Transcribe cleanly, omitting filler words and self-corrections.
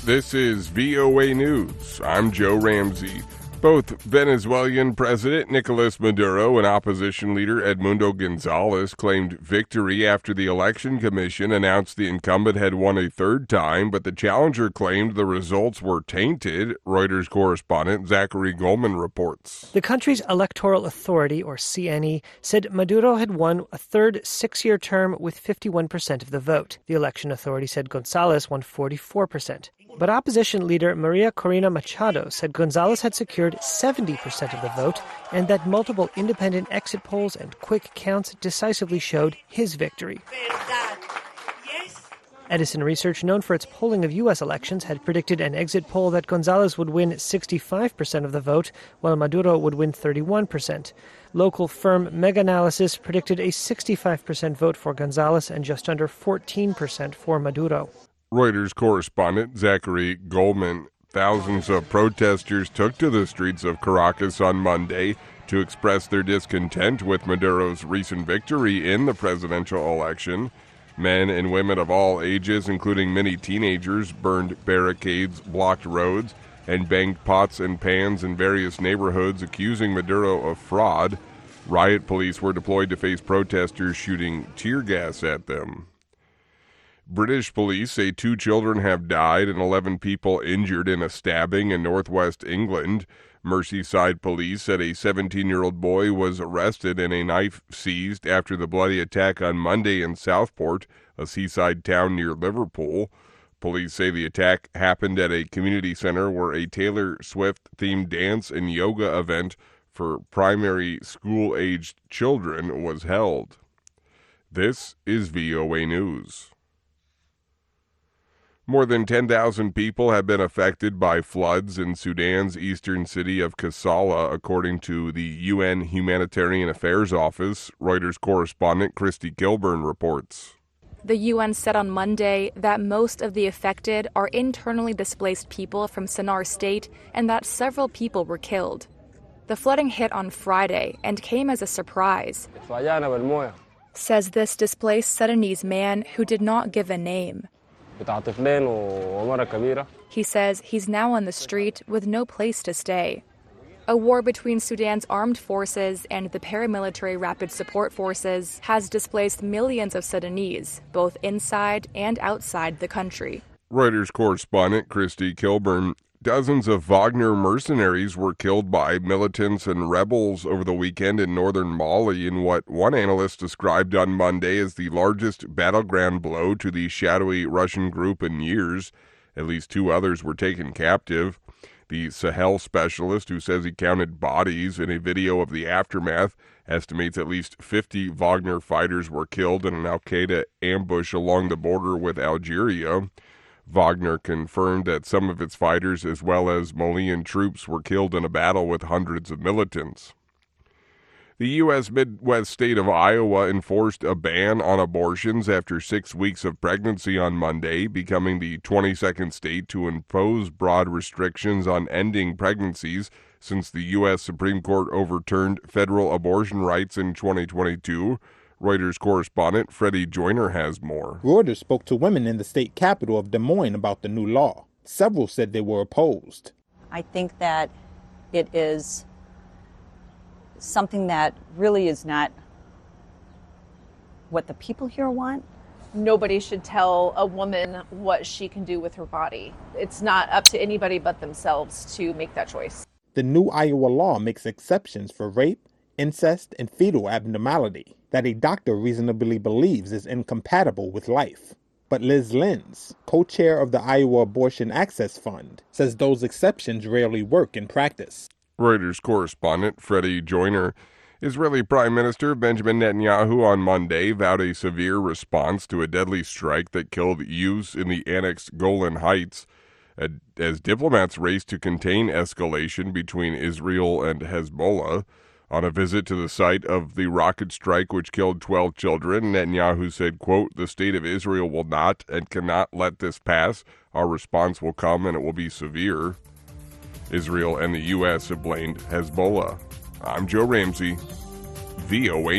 This is VOA News. I'm Joe Ramsey. Both Venezuelan President Nicolas Maduro and opposition leader Edmundo Gonzalez claimed victory after the election commission announced the incumbent had won a third time, but the challenger claimed the results were tainted. Reuters correspondent Zachary Goldman reports. The country's Electoral Authority, or CNE, said Maduro had won a third six-year term with 51% of the vote. The election authority said Gonzalez won 44%. But opposition leader Maria Corina Machado said Gonzalez had secured 70% of the vote and that multiple independent exit polls and quick counts decisively showed his victory. Edison Research, known for its polling of U.S. elections, had predicted an exit poll that Gonzalez would win 65% of the vote, while Maduro would win 31%. Local firm Mega-Analysis predicted a 65% vote for Gonzalez and just under 14% for Maduro. Reuters correspondent Zachary Goldman. Thousands of protesters took to the streets of Caracas on Monday to express their discontent with Maduro's recent victory in the presidential election. Men and women of all ages, including many teenagers, burned barricades, blocked roads, and banged pots and pans in various neighborhoods, accusing Maduro of fraud. Riot police were deployed to face protesters shooting tear gas at them. British police say 2 children have died and 11 people injured in a stabbing in northwest England. Merseyside police said a 17-year-old boy was arrested and a knife seized after the bloody attack on Monday in Southport, a seaside town near Liverpool. Police say the attack happened at a community center where a Taylor Swift-themed dance and yoga event for primary school-aged children was held. This is VOA News. More than 10,000 people have been affected by floods in Sudan's eastern city of Kassala, according to the UN Humanitarian Affairs Office. Reuters correspondent Christy Kilburn reports. The UN said on Monday that most of the affected are internally displaced people from Sennar State and that several people were killed. The flooding hit on Friday and came as a surprise, says this displaced Sudanese man who did not give a name. He says he's now on the street with no place to stay. A war between Sudan's armed forces and the paramilitary Rapid Support Forces has displaced millions of Sudanese, both inside and outside the country. Reuters correspondent Christy Kilburn. Dozens of Wagner mercenaries were killed by militants and rebels over the weekend in northern Mali in what one analyst described on Monday as the largest battleground blow to the shadowy Russian group in years. At least 2 others were taken captive. The Sahel specialist, who says he counted bodies in a video of the aftermath, estimates at least 50 Wagner fighters were killed in an al-Qaeda ambush along the border with Algeria. Wagner confirmed that some of its fighters, as well as Malian troops, were killed in a battle with hundreds of militants. The U.S. Midwest state of Iowa enforced a ban on abortions after 6 weeks of pregnancy on Monday, becoming the 22nd state to impose broad restrictions on ending pregnancies since the U.S. Supreme Court overturned federal abortion rights in 2022. Reuters correspondent Freddie Joyner has more. Reuters spoke to women in the state capital of Des Moines about the new law. Several said they were opposed. I think that it is something that really is not what the people here want. Nobody should tell a woman what she can do with her body. It's not up to anybody but themselves to make that choice. The new Iowa law makes exceptions for rape, incest, and fetal abnormality that a doctor reasonably believes is incompatible with life. But Liz Lenz, co-chair of the Iowa Abortion Access Fund, says those exceptions rarely work in practice. Reuters correspondent Freddie Joyner. Israeli Prime Minister Benjamin Netanyahu on Monday vowed a severe response to a deadly strike that killed youths in the annexed Golan Heights. As diplomats race to contain escalation between Israel and Hezbollah. On a visit to the site of the rocket strike which killed 12 children, Netanyahu said, quote, "The state of Israel will not and cannot let this pass. Our response will come and it will be severe." Israel and the U.S. have blamed Hezbollah. I'm Joe Ramsey, VOA